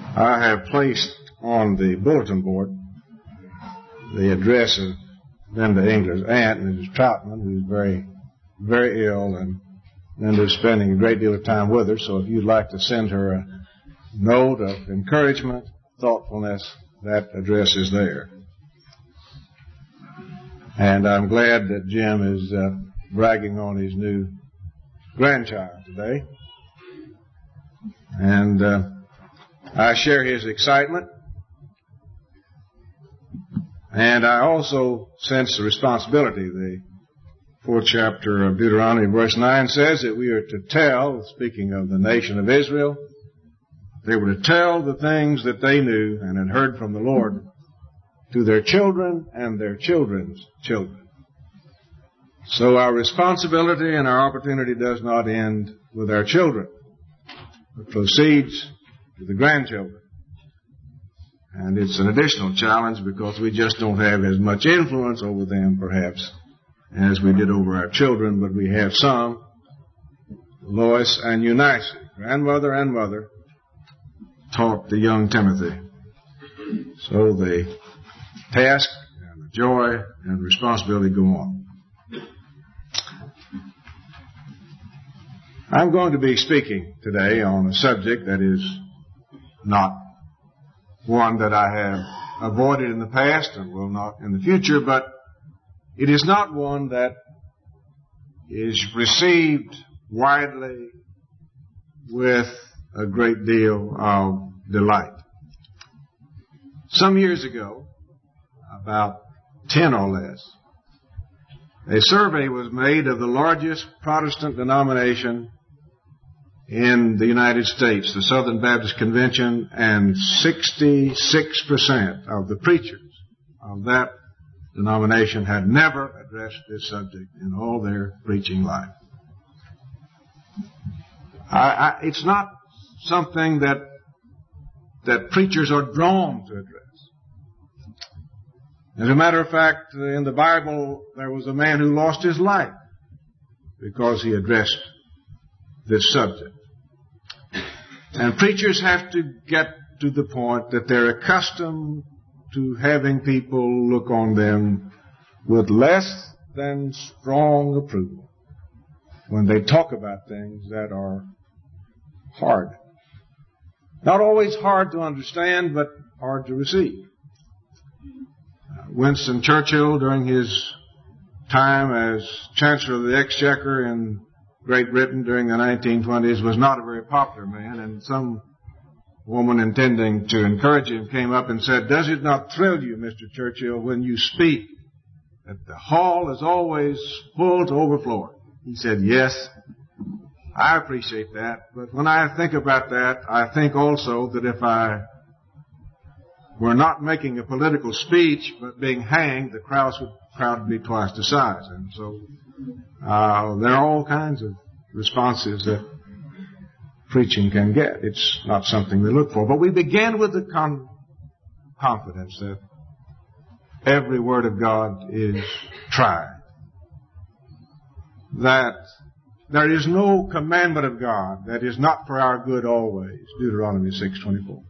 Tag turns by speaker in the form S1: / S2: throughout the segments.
S1: I have placed on the bulletin board the address of Linda Engler's aunt, Mrs. Troutman, who's very, very ill, and Linda is spending a great deal of time with her. So if you'd like to send her a note of encouragement, thoughtfulness, that address is there. And I'm glad that Jim is bragging on his new grandchild today. And I share his excitement. And I also sense the responsibility. The 4th chapter of Deuteronomy, verse 9, says that we are to tell, speaking of the nation of Israel, they were to tell the things that they knew and had heard from the Lord to their children and their children's children. So our responsibility and our opportunity does not end with our children. It proceeds to the grandchildren. And it's an additional challenge because we just don't have as much influence over them, perhaps, as we did over our children, but we have some. Lois and Eunice, grandmother and mother, taught the young Timothy. So the task and the joy and responsibility go on. I'm going to be speaking today on a subject that is not one that I have avoided in the past and will not in the future, but it is not one that is received widely with a great deal of delight. Some years ago, about 10 or less, a survey was made of the largest Protestant denomination in the United States, the Southern Baptist Convention, and 66% of the preachers of that denomination had never addressed this subject in all their preaching life. It's not something that preachers are drawn to address. As a matter of fact, in the Bible, there was a man who lost his life because he addressed this subject. And preachers have to get to the point that they're accustomed to having people look on them with less than strong approval when they talk about things that are hard. Not always hard to understand, but hard to receive. Winston Churchill, during his time as Chancellor of the Exchequer in Great Britain during the 1920s, was not a very popular man, and some woman intending to encourage him came up and said, "Does it not thrill you, Mr. Churchill, when you speak, that the hall is always full to overflowing?" He said, "Yes, I appreciate that, but when I think about that, I think also that if I were not making a political speech but being hanged, the crowd would be twice the size." And so there are all kinds of responses that preaching can get. It's not something we look for. But we begin with the confidence that every word of God is tried. That there is no commandment of God that is not for our good always. Deuteronomy 6:24.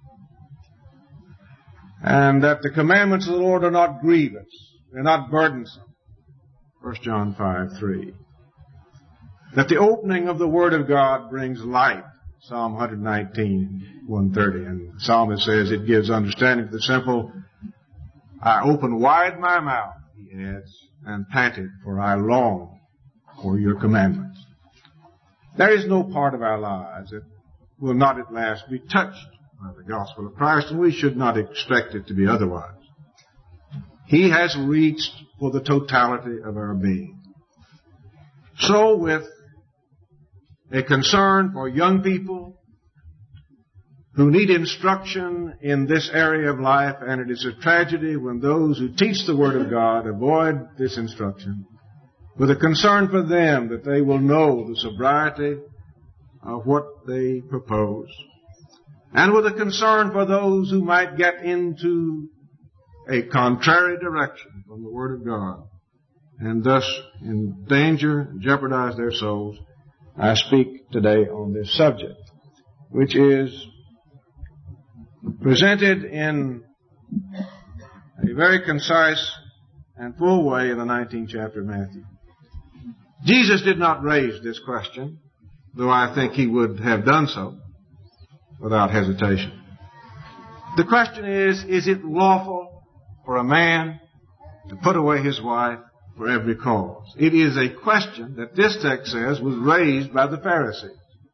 S1: And that the commandments of the Lord are not grievous. They're not burdensome. 1 John 5:3. That the opening of the Word of God brings light. Psalm 119:130. And the psalmist says it gives understanding to the simple. I open wide my mouth, he adds, and panted, for I long for your commandments. There is no part of our lives that will not at last be touched by the gospel of Christ, and we should not expect it to be otherwise. He has reached for the totality of our being. So with a concern for young people who need instruction in this area of life, and it is a tragedy when those who teach the Word of God avoid this instruction, with a concern for them that they will know the sobriety of what they propose, and with a concern for those who might get into a contrary direction from the Word of God, and thus endanger and jeopardize their souls, I speak today on this subject, which is presented in a very concise and full way in the 19th chapter of Matthew. Jesus did not raise this question, though I think he would have done so without hesitation. The question is it lawful for a man to put away his wife for every cause? It is a question that this text says was raised by the Pharisees.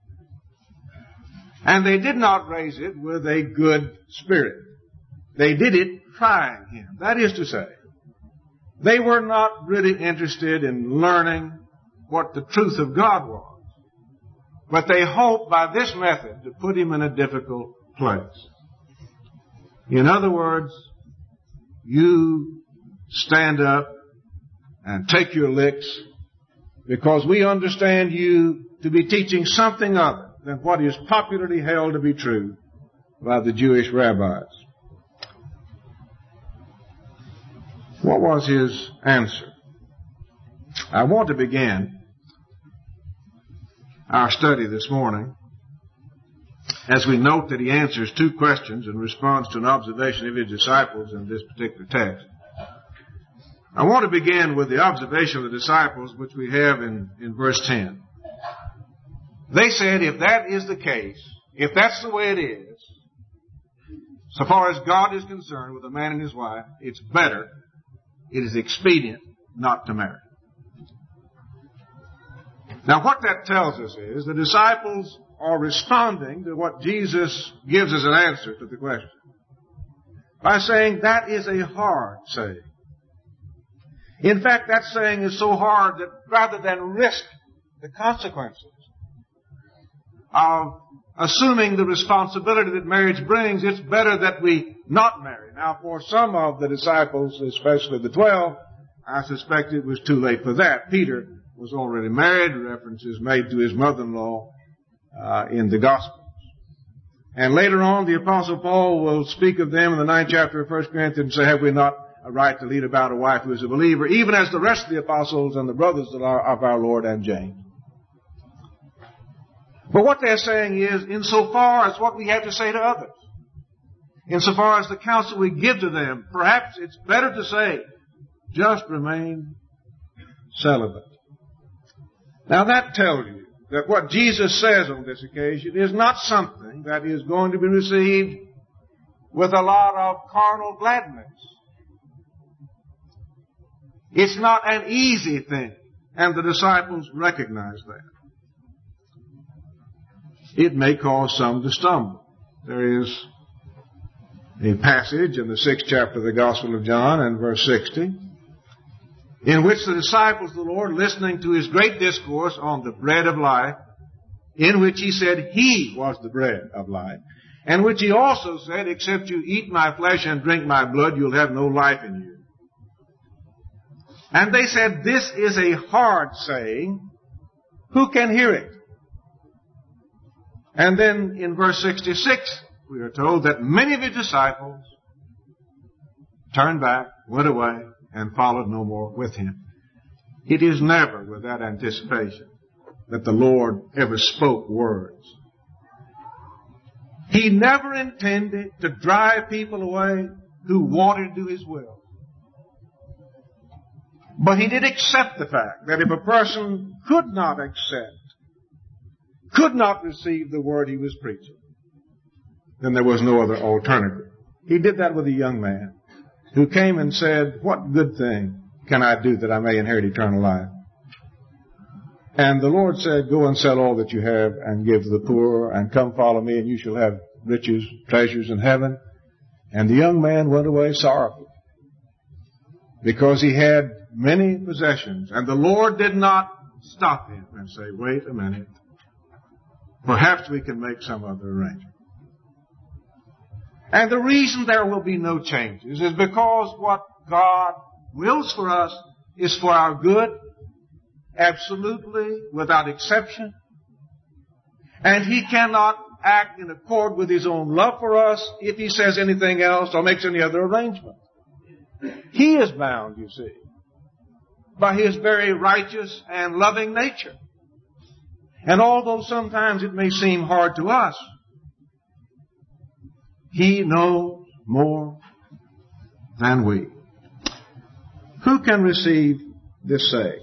S1: And they did not raise it with a good spirit. They did it trying him. That is to say, they were not really interested in learning what the truth of God was. But they hoped by this method to put him in a difficult place. In other words, you stand up and take your licks because we understand you to be teaching something other than what is popularly held to be true by the Jewish rabbis. What was his answer? I want to begin our study this morning as we note that he answers two questions in response to an observation of his disciples in this particular text. I want to begin with the observation of the disciples which we have in verse 10. They said, if that is the case, if that's the way it is, so far as God is concerned with a man and his wife, it's better, it is expedient not to marry. Now what that tells us is the disciples are responding to what Jesus gives as an answer to the question by saying that is a hard saying. In fact, that saying is so hard that rather than risk the consequences of assuming the responsibility that marriage brings, it's better that we not marry. Now, for some of the disciples, especially the 12, I suspect it was too late for that. Peter was already married, references made to his mother-in-law in the Gospels. And later on, the Apostle Paul will speak of them in the 9th chapter of 1 Corinthians and say, have we not a right to lead about a wife who is a believer, even as the rest of the apostles and the brothers of our Lord and James. But what they're saying is, insofar as what we have to say to others, insofar as the counsel we give to them, perhaps it's better to say, just remain celibate. Now that tells you that what Jesus says on this occasion is not something that is going to be received with a lot of carnal gladness. It's not an easy thing, and the disciples recognize that. It may cause some to stumble. There is a passage in the 6th chapter of the Gospel of John and verse 60, in which the disciples of the Lord, listening to his great discourse on the bread of life, in which he said he was the bread of life, and which he also said, except you eat my flesh and drink my blood, you'll have no life in you. And they said, this is a hard saying. Who can hear it? And then in verse 66, we are told that many of his disciples turned back, went away, and followed no more with him. It is never with that anticipation that the Lord ever spoke words. He never intended to drive people away who wanted to do his will. But he did accept the fact that if a person could not accept, could not receive the word he was preaching, then there was no other alternative. He did that with a young man who came and said, what good thing can I do that I may inherit eternal life? And the Lord said, go and sell all that you have and give to the poor, and come follow me, and you shall have riches, treasures in heaven. And the young man went away sorrowful, because he had many possessions. And the Lord did not stop him and say, wait a minute, perhaps we can make some other arrangement. And the reason there will be no changes is because what God wills for us is for our good, absolutely, without exception. And he cannot act in accord with his own love for us if he says anything else or makes any other arrangement. He is bound, you see, by his very righteous and loving nature. And although sometimes it may seem hard to us, He knows more than we. Who can receive this saying?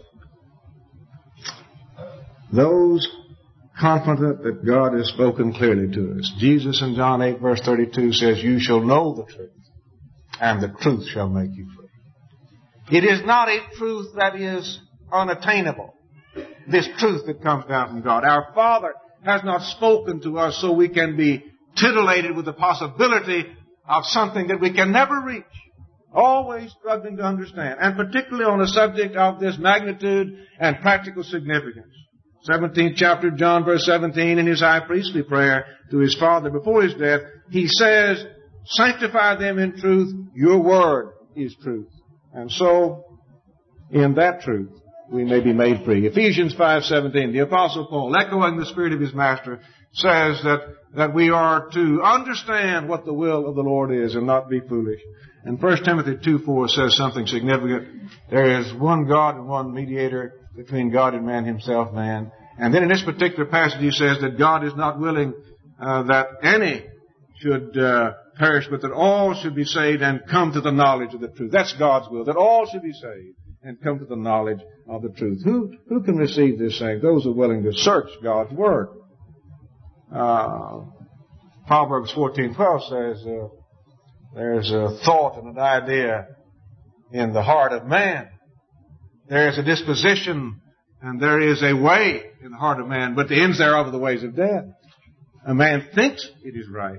S1: Those confident that God has spoken clearly to us. Jesus in John 8 verse 32 says, you shall know the truth, and the truth shall make you free. It is not a truth that is unattainable. This truth that comes down from God. Our Father has not spoken to us so we can be titillated with the possibility of something that we can never reach. Always struggling to understand. And particularly on a subject of this magnitude and practical significance. 17th chapter of John verse 17 in his high priestly prayer to his Father before his death, he says, sanctify them in truth, your word is truth. And so, in that truth, we may be made free. Ephesians 5:17, the Apostle Paul, echoing the spirit of his Master, says that we are to understand what the will of the Lord is and not be foolish. And 1 Timothy 2:4 says something significant. There is one God and one mediator between God and man, himself, man. And then in this particular passage he says that God is not willing that any should perish, but that all should be saved and come to the knowledge of the truth. That's God's will, that all should be saved and come to the knowledge of the truth. Who can receive this saying? Those who are willing to search God's Word. Proverbs 14:12 says, there's a thought and an idea in the heart of man. There is a disposition and there is a way in the heart of man, but the ends thereof are the ways of death. A man thinks it is right,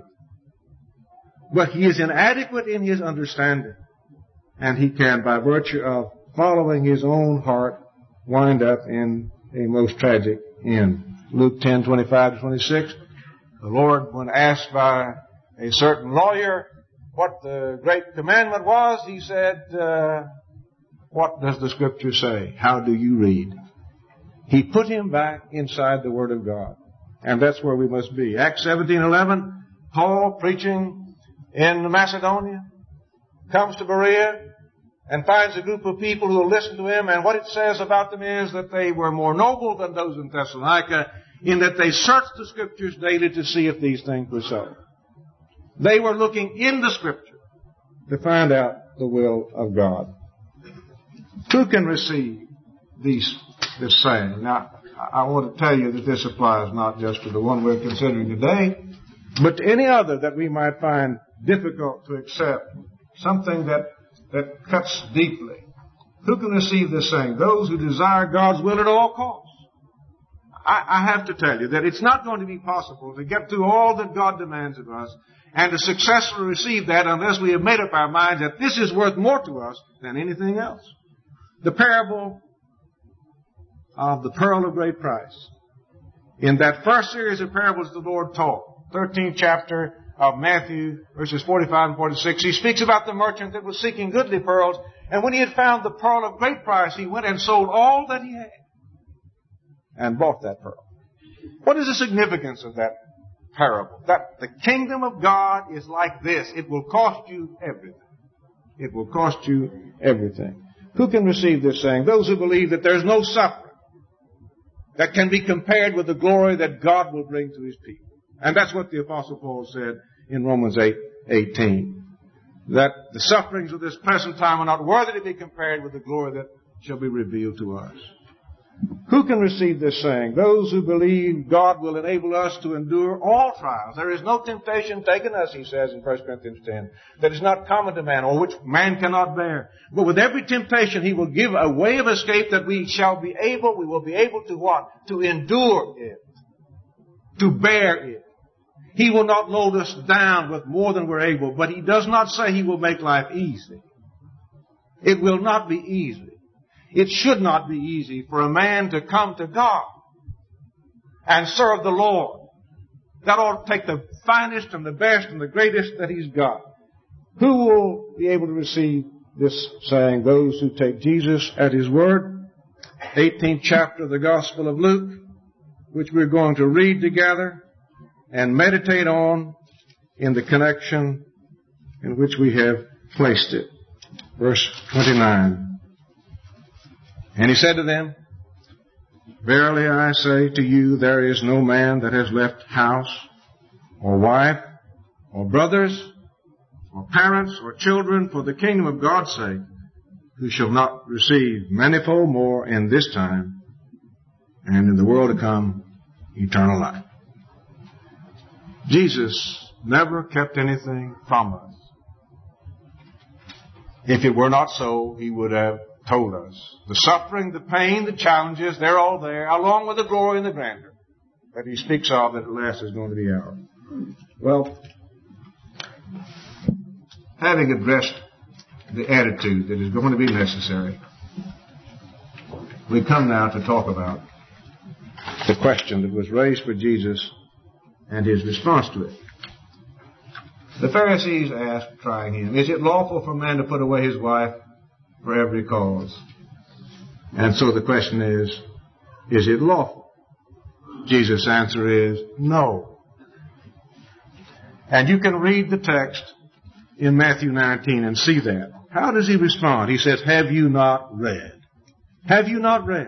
S1: but he is inadequate in his understanding. And he can, by virtue of following his own heart, wind up in a most tragic end. Luke 10:25-26. The Lord, when asked by a certain lawyer what the great commandment was, he said, what does the Scripture say? How do you read? He put him back inside the Word of God. And that's where we must be. Acts 17:11, Paul preaching in Macedonia, comes to Berea, and finds a group of people who will listen to him. And what it says about them is that they were more noble than those in Thessalonica, in that they searched the Scriptures daily to see if these things were so. They were looking in the Scripture to find out the will of God. Who can receive this saying? Now, I want to tell you that this applies not just to the one we're considering today, but to any other that we might find difficult to accept, something that cuts deeply. Who can receive this saying? Those who desire God's will at all costs. I have to tell you that it's not going to be possible to get through all that God demands of us and to successfully receive that unless we have made up our minds that this is worth more to us than anything else. The parable of the pearl of great price. In that first series of parables the Lord taught, 13th chapter of Matthew, verses 45 and 46, he speaks about the merchant that was seeking goodly pearls, and when he had found the pearl of great price, he went and sold all that he had and bought that pearl. What is the significance of that parable? That the kingdom of God is like this. It will cost you everything. It will cost you everything. Who can receive this saying? Those who believe that there's no suffering that can be compared with the glory that God will bring to His people. And that's what the Apostle Paul said in Romans 8:18. That the sufferings of this present time are not worthy to be compared with the glory that shall be revealed to us. Who can receive this saying? Those who believe God will enable us to endure all trials. There is no temptation taken us, he says in 1 Corinthians 10, that is not common to man, or which man cannot bear. But with every temptation, he will give a way of escape that we will be able to what? To endure it. To bear it. He will not load us down with more than we're able, but he does not say he will make life easy. It will not be easy. It should not be easy for a man to come to God and serve the Lord. That ought to take the finest and the best and the greatest that he's got. Who will be able to receive this saying? Those who take Jesus at his word. 18th chapter of the Gospel of Luke, which we're going to read together and meditate on in the connection in which we have placed it. Verse 29. And he said to them, Verily I say to you, there is no man that has left house, or wife, or brothers, or parents, or children, for the kingdom of God's sake, who shall not receive manifold more in this time, and in the world to come, eternal life. Jesus never kept anything from us. If it were not so, He would have told us. The suffering, the pain, the challenges, they're all there, along with the glory and the grandeur that He speaks of that at last is going to be ours. Well, having addressed the attitude that is going to be necessary, we come now to talk about the question that was raised for Jesus and His response to it. The Pharisees asked, trying Him, is it lawful for a man to put away his wife for every cause? And so the question is it lawful? Jesus' answer is no. And you can read the text in Matthew 19 and see that. How does He respond? He says, have you not read? Have you not read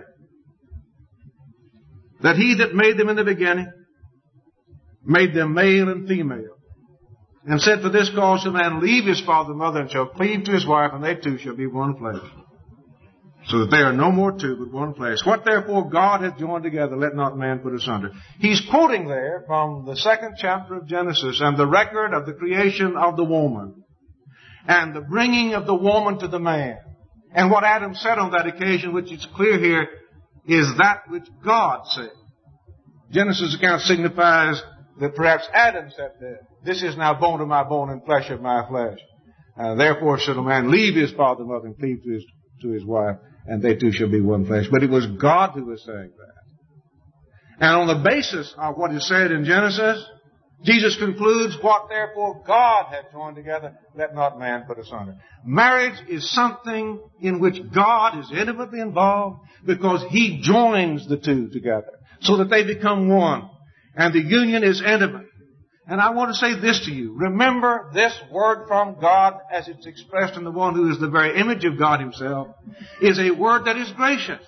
S1: that He that made them in the beginning made them male and female, and said, for this cause shall a man leave his father and mother and shall cleave to his wife, and they two shall be one flesh. So that they are no more two, but one flesh. What therefore God hath joined together, let not man put asunder. He's quoting there from the 2nd chapter of Genesis and the record of the creation of the woman and the bringing of the woman to the man. And what Adam said on that occasion, which is clear here, is that which God said. Genesis account signifies that perhaps Adam said that this is now bone of my bone and flesh of my flesh. Therefore shall a man leave his father and mother and cleave to his wife, and they two shall be one flesh. But it was God who was saying that. And on the basis of what is said in Genesis, Jesus concludes, what therefore God hath joined together, let not man put asunder. Marriage is something in which God is intimately involved because He joins the two together so that they become one. And the union is intimate. And I want to say this to you. Remember, this word from God, as it's expressed in the one who is the very image of God Himself, is a word that is gracious.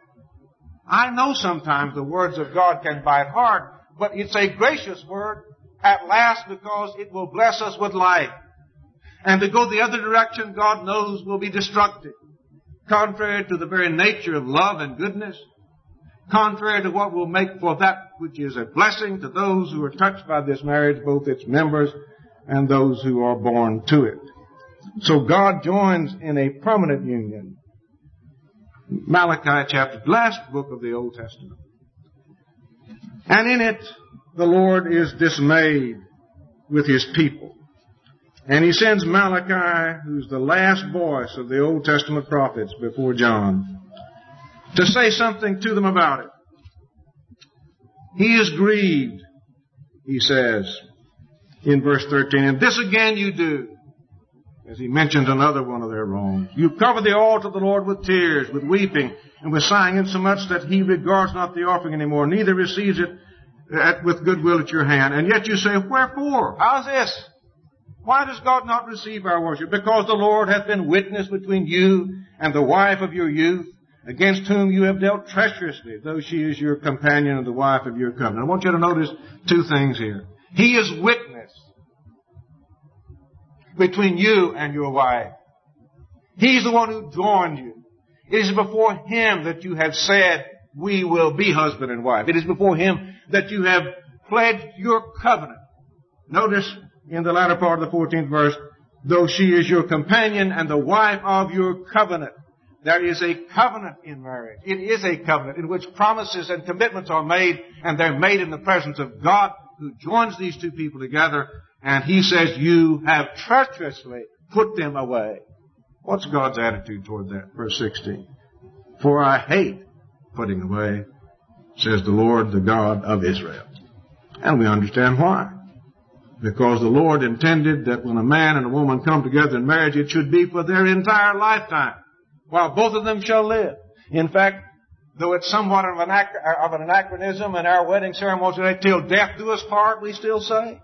S1: I know sometimes the words of God can bite hard, but it's a gracious word at last because it will bless us with life. And to go the other direction, God knows, will be destructive. Contrary to the very nature of love and goodness. Contrary to what will make for that which is a blessing to those who are touched by this marriage, both its members and those who are born to it. So God joins in a permanent union. Malachi chapter, last book of the Old Testament. And in it, the Lord is dismayed with His people. And He sends Malachi, who's the last voice of the Old Testament prophets before John, to say something to them about it. He is grieved, he says in verse 13, and this again you do, as he mentions another one of their wrongs. You cover the altar of the Lord with tears, with weeping, and with sighing, insomuch that He regards not the offering anymore, neither receives it with goodwill at your hand. And yet you say, wherefore? How's this? Why does God not receive our worship? Because the Lord hath been witness between you and the wife of your youth, against whom you have dealt treacherously, though she is your companion and the wife of your covenant. I want you to notice two things here. He is witness between you and your wife. He's the one who joined you. It is before Him that you have said, we will be husband and wife. It is before Him that you have pledged your covenant. Notice in the latter part of the 14th verse, though she is your companion and the wife of your covenant. There is a covenant in marriage. It is a covenant in which promises and commitments are made, and they're made in the presence of God who joins these two people together, and He says, you have treacherously put them away. What's God's attitude toward that? Verse 16. For I hate putting away, says the Lord, the God of Israel. And we understand why. Because the Lord intended that when a man and a woman come together in marriage, it should be for their entire lifetime, while both of them shall live. In fact, though it's somewhat of an anachronism in our wedding ceremony today, till death do us part, we still say.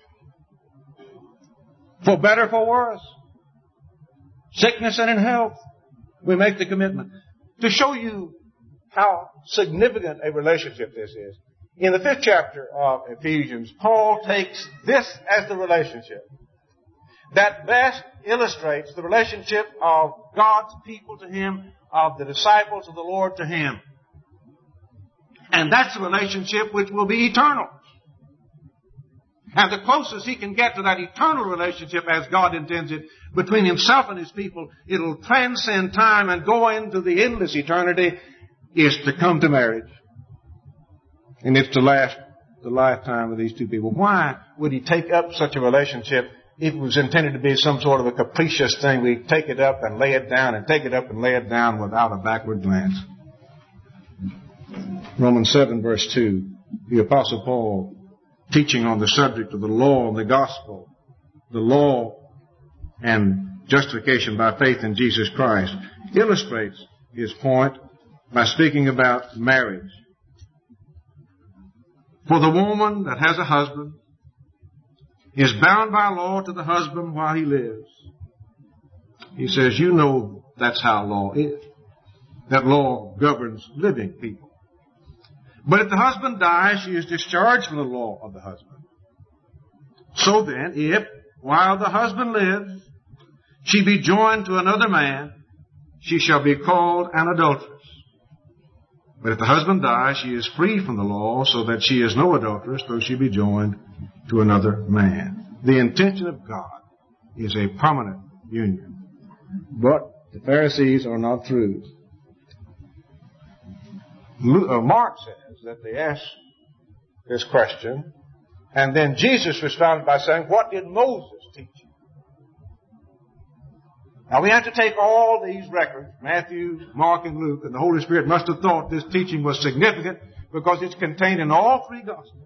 S1: For better, for worse. Sickness and in health, we make the commitment. To show you how significant a relationship this is, In the 5th chapter of Ephesians, Paul takes this as the relationship that best illustrates the relationship of God's people to Him, of the disciples of the Lord to Him. And that's a relationship which will be eternal. And the closest he can get to that eternal relationship as God intends it between Himself and His people, it'll transcend time and go into the endless eternity, is to come to marriage. And it's to last the lifetime of these two people. Why would He take up such a relationship? It was intended to be some sort of a capricious thing. We take it up and lay it down and take it up and lay it down without a backward glance. Romans 7 verse 2, the Apostle Paul, teaching on the subject of the law and the gospel, the law and justification by faith in Jesus Christ, illustrates his point by speaking about marriage. For the woman that has a husband is bound by law to the husband while he lives. He says, you know that's how law is. That law governs living people. But if the husband dies, she is discharged from the law of the husband. So then, if, while the husband lives, she be joined to another man, she shall be called an adulteress. But if the husband dies, she is free from the law, so that she is no adulteress, though she be joined to another man. The intention of God is a permanent union. But the Pharisees are not through. Mark says that they asked this question, and then Jesus responded by saying, what did Moses teach you? Now we have to take all these records, Matthew, Mark, and Luke, and the Holy Spirit must have thought this teaching was significant because it's contained in all three Gospels.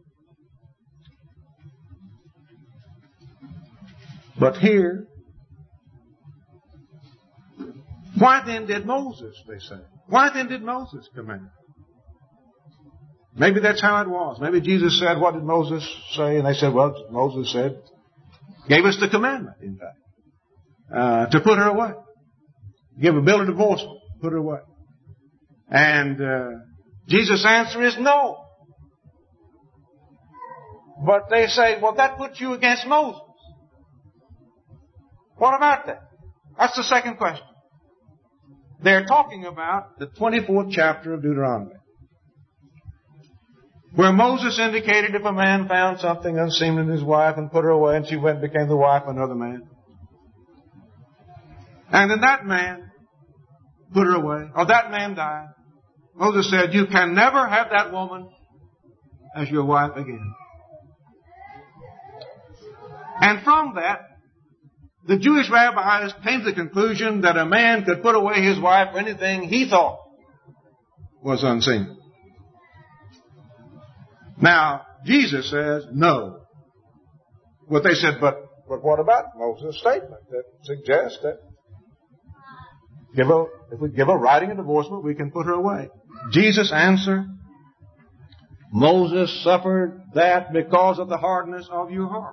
S1: But here, why then did Moses, they say? Why then did Moses command? Maybe that's how it was. Maybe Jesus said, what did Moses say? And they said, well, Moses said, gave us the commandment, in fact, to put her away. Give a bill of divorcement, put her away. And Jesus' answer is no. But they say, well, that puts you against Moses. What about that? That's the second question. They're talking about the 24th chapter of Deuteronomy, where Moses indicated if a man found something unseemly in his wife and put her away and she went and became the wife of another man, and then that man put her away, or that man died, Moses said, you can never have that woman as your wife again. And from that, the Jewish rabbis came to the conclusion that a man could put away his wife for anything he thought was unseen. Now, Jesus says no. But they said, but what about Moses' statement that suggests that if we give her writing of divorcement, we can put her away? Jesus answered, Moses suffered that because of the hardness of your heart.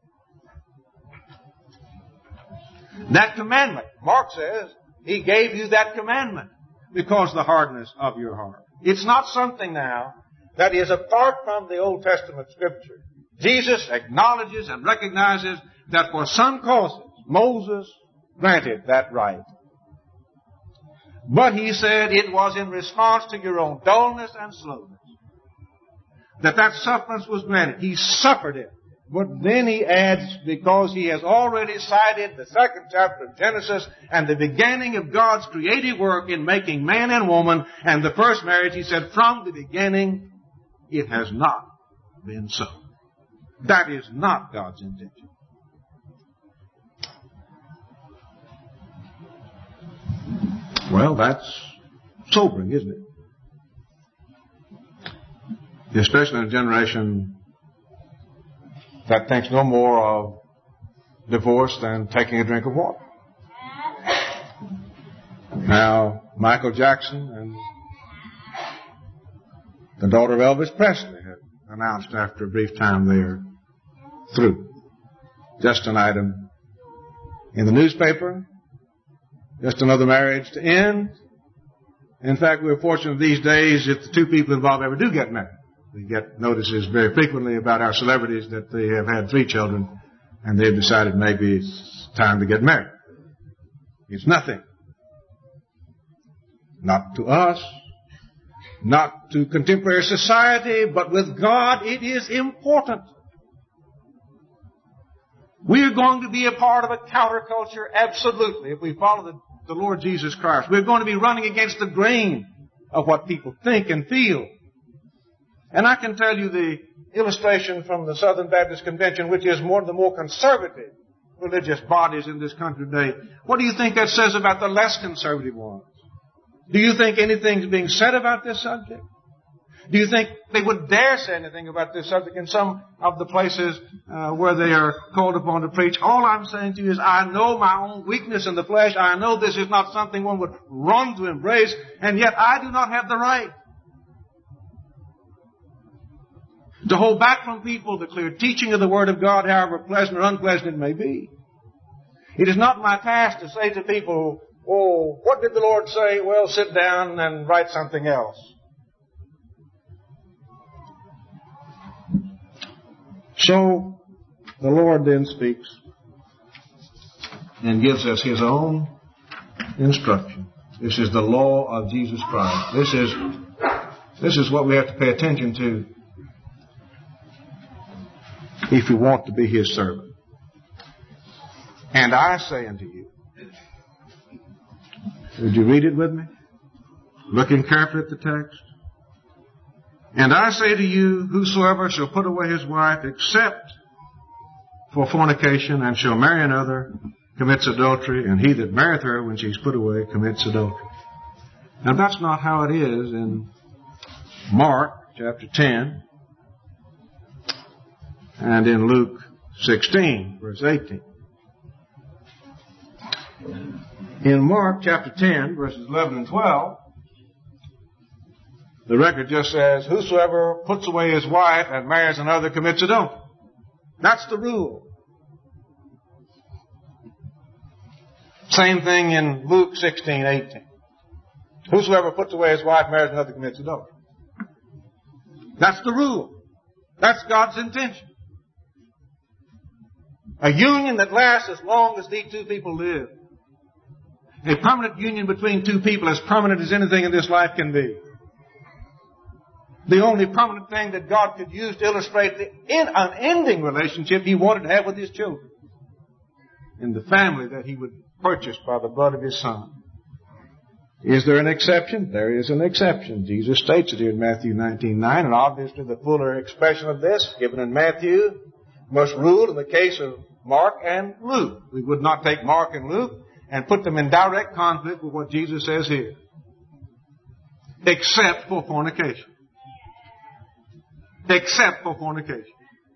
S1: That commandment, Mark says, He gave you that commandment because of the hardness of your heart. It's not something now that is apart from the Old Testament Scripture. Jesus acknowledges and recognizes that for some causes, Moses granted that right. But He said it was in response to your own dullness and slowness that sufferance was granted. He suffered it. But then He adds, because He has already cited the 2nd chapter of Genesis and the beginning of God's creative work in making man and woman and the first marriage, He said, from the beginning, it has not been so. That is not God's intention. Well, that's sobering, isn't it? Especially in a generation that thinks no more of divorce than taking a drink of water. Now, Michael Jackson and the daughter of Elvis Presley have announced after a brief time they're through. Just an item in the newspaper. Just another marriage to end. In fact, we're fortunate these days if the two people involved ever do get married. We get notices very frequently about our celebrities that they have had 3 children and they've decided maybe it's time to get married. It's nothing. Not to us, not to contemporary society, but with God it is important. We are going to be a part of a counterculture, absolutely, if we follow the Lord Jesus Christ. We're going to be running against the grain of what people think and feel. And I can tell you the illustration from the Southern Baptist Convention, which is one of the more conservative religious bodies in this country today. What do you think that says about the less conservative ones? Do you think anything's being said about this subject? Do you think they would dare say anything about this subject in some of the places where they are called upon to preach? All I'm saying to you is I know my own weakness in the flesh. I know this is not something one would run to embrace, and yet I do not have the right to hold back from people the clear teaching of the Word of God, however pleasant or unpleasant it may be. It is not my task to say to people, oh, what did the Lord say? Well, sit down and write something else. So, the Lord then speaks and gives us His own instruction. This is the law of Jesus Christ. This is what we have to pay attention to if we want to be His servant. And I say unto you, would you read it with me? Looking carefully at the text. And I say to you, whosoever shall put away his wife except for fornication and shall marry another commits adultery, and he that marrieth her when she's put away commits adultery. Now that's not how it is in Mark chapter 10 and in Luke 16 verse 18. In Mark chapter 10 verses 11 and 12, the record just says, whosoever puts away his wife and marries another commits adultery. That's the rule. Same thing in Luke 16:18. Whosoever puts away his wife, marries another, commits adultery. That's the rule. That's God's intention. A union that lasts as long as these 2 people live. A permanent union between 2 people, as permanent as anything in this life can be. The only permanent thing that God could use to illustrate the unending relationship He wanted to have with His children. In the family that He would purchase by the blood of His Son. Is there an exception? There is an exception. Jesus states it here in Matthew 19:9, and obviously the fuller expression of this, given in Matthew, must rule in the case of Mark and Luke. We would not take Mark and Luke and put them in direct conflict with what Jesus says here. Except for fornication. Except for fornication.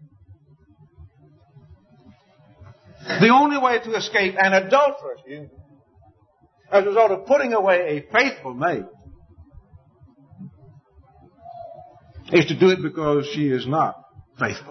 S1: The only way to escape an adulterous union as a result of putting away a faithful mate is to do it because she is not faithful.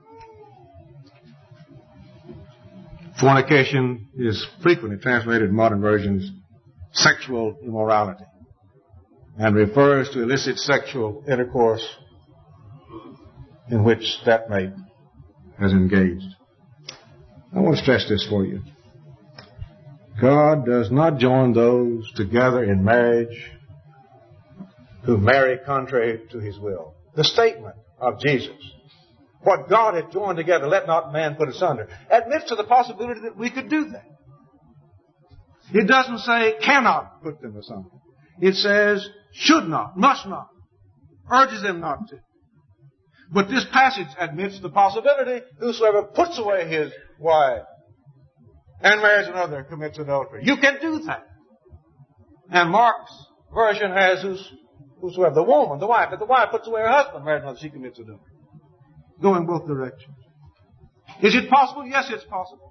S1: Fornication is frequently translated in modern versions sexual immorality and refers to illicit sexual intercourse in which that mate has engaged. I want to stress this for you. God does not join those together in marriage who marry contrary to His will. The statement of Jesus, what God hath joined together, let not man put asunder, admits to the possibility that we could do that. It doesn't say cannot put them asunder. It says should not, must not, urges them not to. But this passage admits the possibility, whosoever puts away his wife and marries another commits adultery. You can do that. And Mark's version has whosoever, the woman, the wife. If the wife puts away her husband, marries another, she commits adultery. Go in both directions. Is it possible? Yes, it's possible.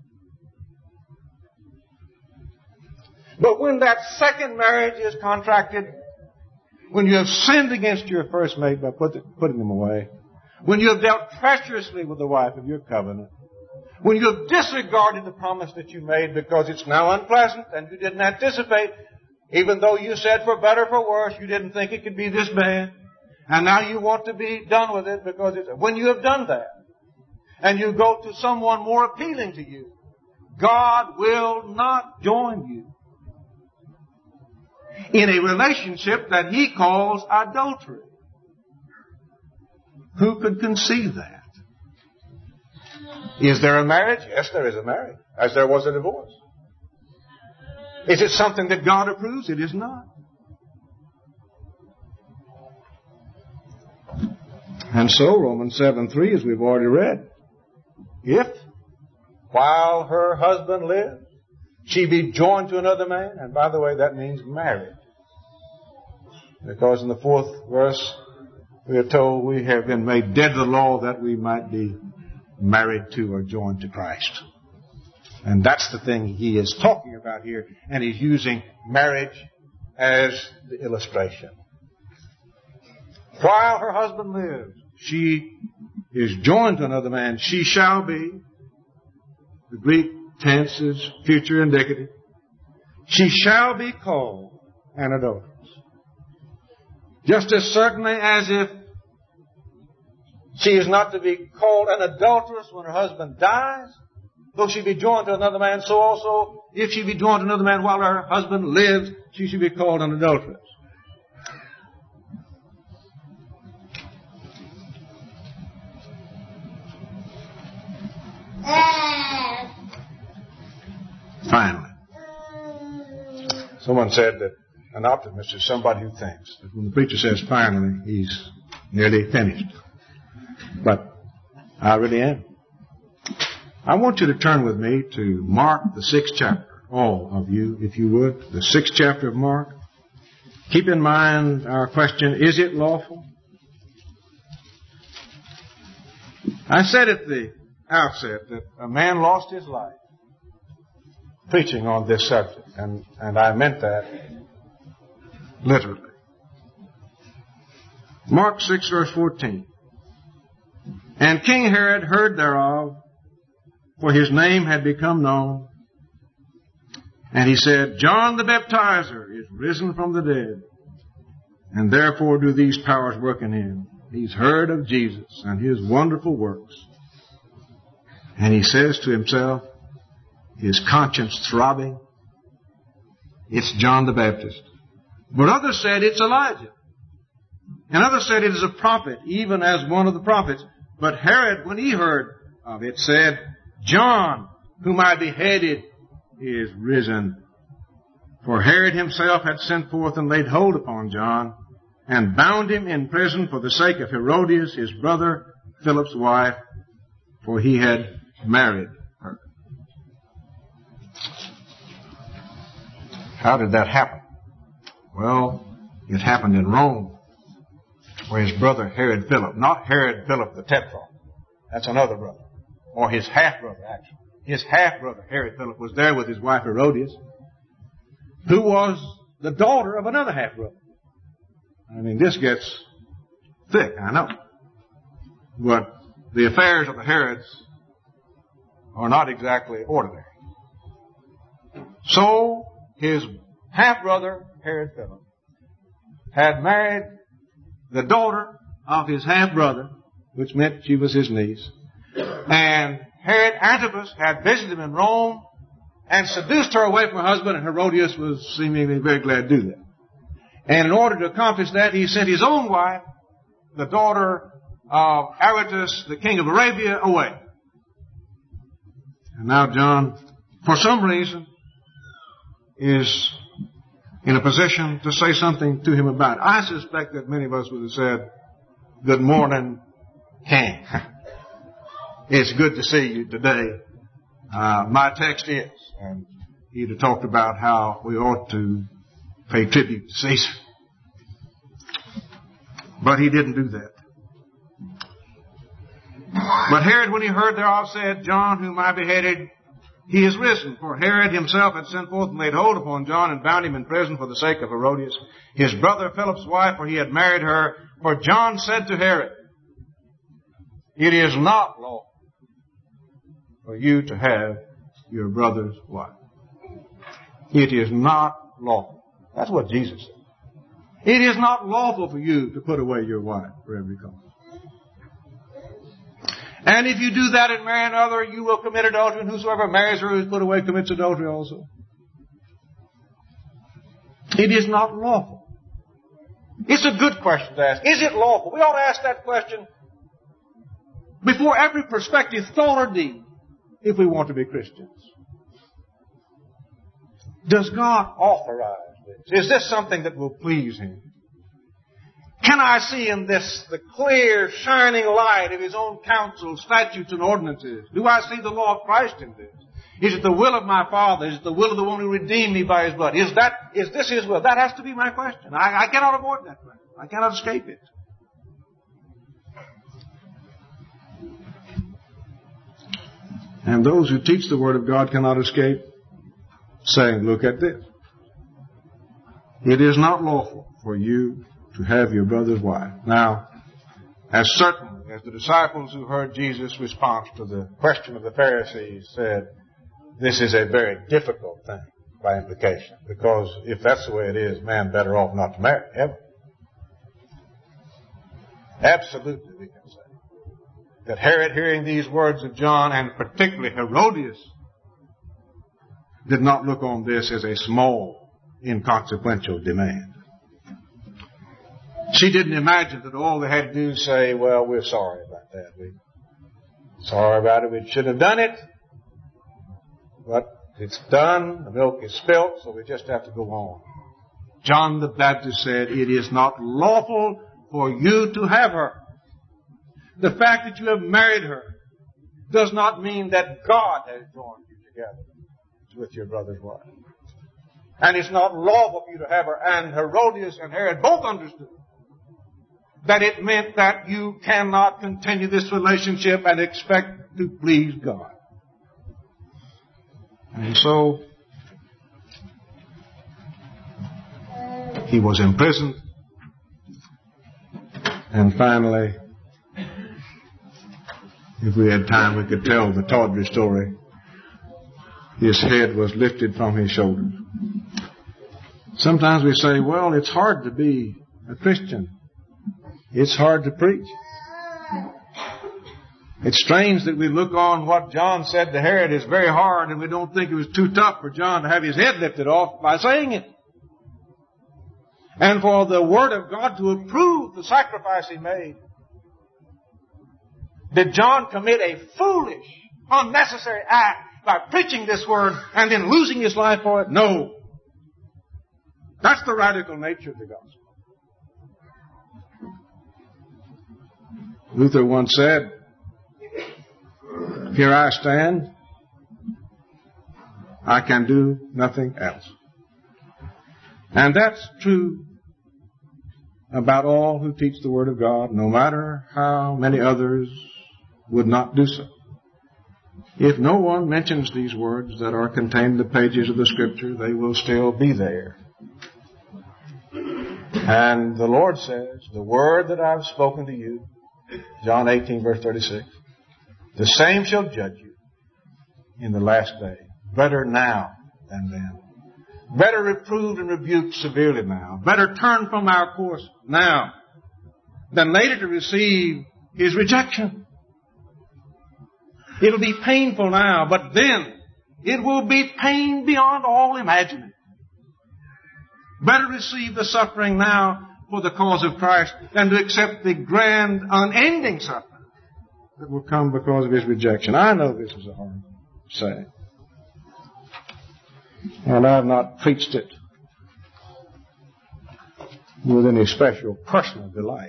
S1: But when that second marriage is contracted, when you have sinned against your first mate by putting them away, when you have dealt treacherously with the wife of your covenant, when you have disregarded the promise that you made because it's now unpleasant and you didn't anticipate, even though you said for better or for worse, you didn't think it could be this bad, And now you want to be done with it because it's... When you have done that, and you go to someone more appealing to you, God will not join you in a relationship that He calls adultery. Who could conceive that? Is there a marriage? Yes, there is a marriage, as there was a divorce. Is it something that God approves? It is not. And so, Romans 7:3, as we've already read, if, while her husband lives, she be joined to another man, and by the way, that means married. Because in the 4th verse, we are told we have been made dead to the law that we might be married to or joined to Christ. And that's the thing he is talking about here, and he's using marriage as the illustration. While her husband lives, she is joined to another man. She shall be. The Greek tense is future indicative. She shall be called an adulteress. Just as certainly as if she is not to be called an adulteress when her husband dies, though she be joined to another man, so also if she be joined to another man while her husband lives, she should be called an adulteress. Finally, someone said that an optimist is somebody who thinks that when the preacher says finally, he's nearly finished. But I really am. I want you to turn with me to Mark, the 6th chapter. All of you, if you would. The 6th chapter of Mark. Keep in mind our question, is it lawful? I said at the outset that a man lost his life preaching on this subject, and I meant that literally. Mark 6, verse 14. And King Herod heard thereof, for his name had become known. And he said, John the Baptizer is risen from the dead, and therefore do these powers work in him. He's heard of Jesus and his wonderful works. And he says to himself, his conscience throbbing, it's John the Baptist. But others said it's Elijah. And others said it is a prophet, even as one of the prophets. But Herod, when he heard of it, said, John, whom I beheaded, is risen. For Herod himself had sent forth and laid hold upon John, and bound him in prison for the sake of Herodias, his brother, Philip's wife, for he had married her. How did that happen? Well, it happened in Rome, where his brother Herod Philip, not Herod Philip the Tetrarch, that's another brother, or his half-brother actually. His half-brother Herod Philip was there with his wife Herodias, who was the daughter of another half-brother. I mean, this gets thick, I know. But the affairs of the Herods are not exactly ordinary. So, his half-brother, Herod Philip, had married the daughter of his half-brother, which meant she was his niece. And Herod Antipas had visited him in Rome and seduced her away from her husband, and Herodias was seemingly very glad to do that. And in order to accomplish that, he sent his own wife, the daughter of Aretas, the king of Arabia, away. And now John, for some reason, is in a position to say something to him about it. I suspect that many of us would have said, good morning, King. It's good to see you today. My text is, and he'd have talked about how we ought to pay tribute to Caesar. But he didn't do that. But Herod, when he heard thereof, said, John, whom I beheaded, he is risen. For Herod himself had sent forth and laid hold upon John and bound him in prison for the sake of Herodias, his brother Philip's wife, for he had married her. For John said to Herod, it is not lawful for you to have your brother's wife. It is not lawful. That's what Jesus said. It is not lawful for you to put away your wife for every cause. And if you do that and marry another, you will commit adultery, and whosoever marries her who is put away commits adultery also. It is not lawful. It's a good question to ask. Is it lawful? We ought to ask that question before every prospective thought or deed if we want to be Christians. Does God authorize this? Is this something that will please Him? Can I see in this the clear, shining light of His own counsel, statutes, and ordinances? Do I see the law of Christ in this? Is it the will of my Father? Is it the will of the one who redeemed me by His blood? Is this His will? That has to be my question. I cannot avoid that question. I cannot escape it. And those who teach the Word of God cannot escape saying, look at this. It is not lawful for you to have your brother's wife. Now, as certainly as the disciples who heard Jesus' response to the question of the Pharisees said, this is a very difficult thing by implication, because if that's the way it is, man better off not to marry, ever. Absolutely, we can say that Herod, hearing these words of John, and particularly Herodias, did not look on this as a small, inconsequential demand. She didn't imagine that all they had to do is say, well, we're sorry about that. We're sorry about it. We shouldn't have done it. But it's done. The milk is spilt, so we just have to go on. John the Baptist said, it is not lawful for you to have her. The fact that you have married her does not mean that God has joined you together with your brother's wife. And it's not lawful for you to have her. And Herodias and Herod both understood that it meant that you cannot continue this relationship and expect to please God. And so he was imprisoned. And finally, if we had time, we could tell the tawdry story. His head was lifted from his shoulders. Sometimes we say, well, it's hard to be a Christian. It's hard to preach. It's strange that we look on what John said to Herod is very hard, and we don't think it was too tough for John to have his head lifted off by saying it. And for the Word of God to approve the sacrifice he made. Did John commit a foolish, unnecessary act by preaching this Word and then losing his life for it? No. That's the radical nature of the gospel. Luther once said, here I stand, I can do nothing else. And that's true about all who teach the Word of God, no matter how many others would not do so. If no one mentions these words that are contained in the pages of the Scripture, they will still be there. And the Lord says, the word that I've spoken to you, John 18, verse 36, the same shall judge you in the last day. Better now than then. Better reproved and rebuked severely now. Better turn from our course now than later to receive his rejection. It'll be painful now, but then it will be pain beyond all imagining. Better receive the suffering now for the cause of Christ than to accept the grand, unending suffering that will come because of his rejection. I know this is a hard saying. And I've not preached it with any special personal delight.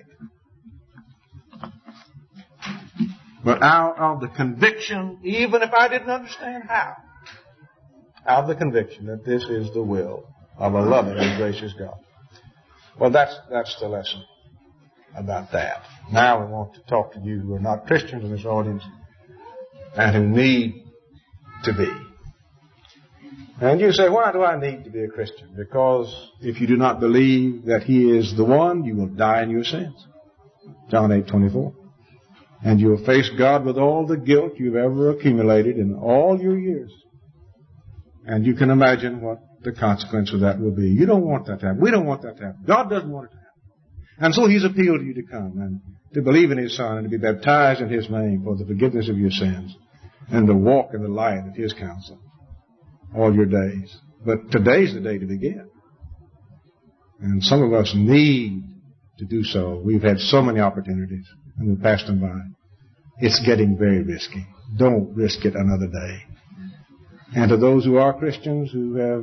S1: But out of the conviction, even if I didn't understand how, out of the conviction that this is the will of a loving and gracious God. Well, that's the lesson about that. Now we want to talk to you who are not Christians in this audience and who need to be. And you say, why do I need to be a Christian? Because if you do not believe that he is the one, you will die in your sins. John 8:24. And you will face God with all the guilt you've ever accumulated in all your years. And you can imagine what the consequence of that will be. You don't want that to happen. We don't want that to happen. God doesn't want it to happen. And so He's appealed to you to come and to believe in His Son and to be baptized in His name for the forgiveness of your sins and to walk in the light of His counsel all your days. But today's the day to begin. And some of us need to do so. We've had so many opportunities and we've passed them by. It's getting very risky. Don't risk it another day. And to those who are Christians who have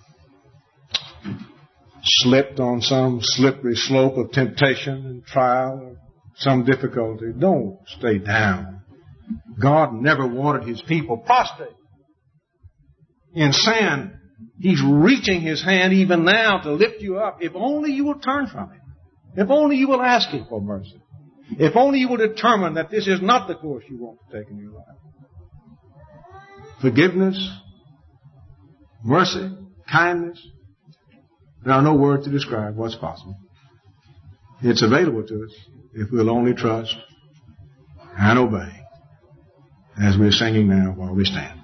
S1: slipped on some slippery slope of temptation and trial or some difficulty, don't stay down. God never wanted His people prostrate in sin. He's reaching His hand even now to lift you up if only you will turn from Him. If only you will ask Him for mercy. If only you will determine that this is not the course you want to take in your life. Forgiveness, mercy, kindness. There are no words to describe what's possible. It's available to us if we'll only trust and obey, as we're singing now while we stand.